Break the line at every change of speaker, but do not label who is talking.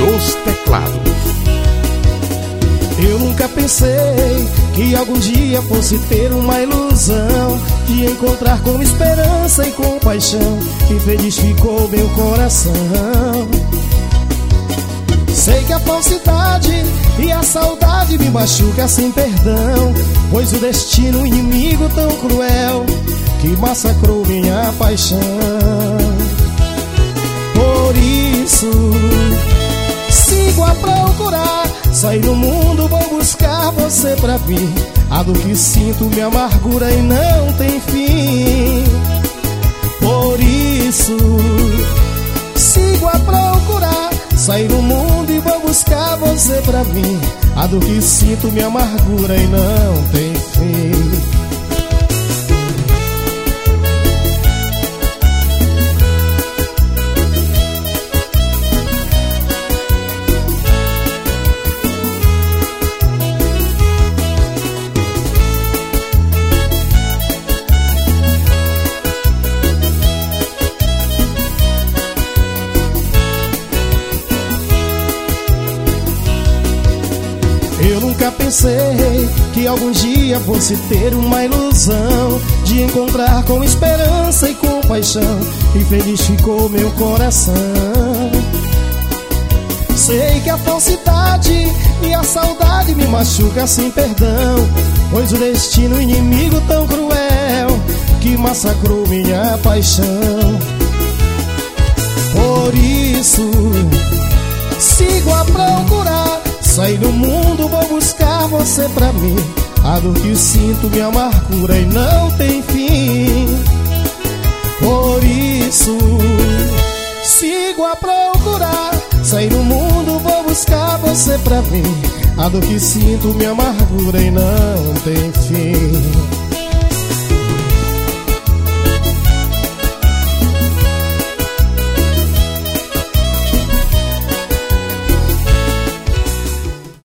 nos teclados.
Eu nunca pensei que algum dia fosse ter uma ilusão de encontrar com esperança e compaixão que feliz ficou meu coração. Sei que a falsidade e a saudade me machuca sem perdão, pois o destino um inimigo tão cruel que massacrou minha paixão. Por isso sigo a procurar, sair no mundo, vou buscar você pra mim. A dor que sinto me amargura e não tem fim. Por isso sigo a procurar, sair no mundo e vou buscar você pra mim. A dor que sinto me amargura e não tem fim. Eu nunca pensei que algum dia fosse ter uma ilusão de encontrar com esperança e compaixão e feliz ficou meu coração. Sei que a falsidade e a saudade me machuca sem perdão, pois o destino inimigo tão cruel que massacrou minha paixão. Por isso sigo a procurar, sair no mundo, vou buscar você pra mim. A dor que sinto me amargura e não tem fim. Por isso sigo a procurar, sair no mundo, vou buscar você pra mim. A dor que sinto me amargura e não tem fim.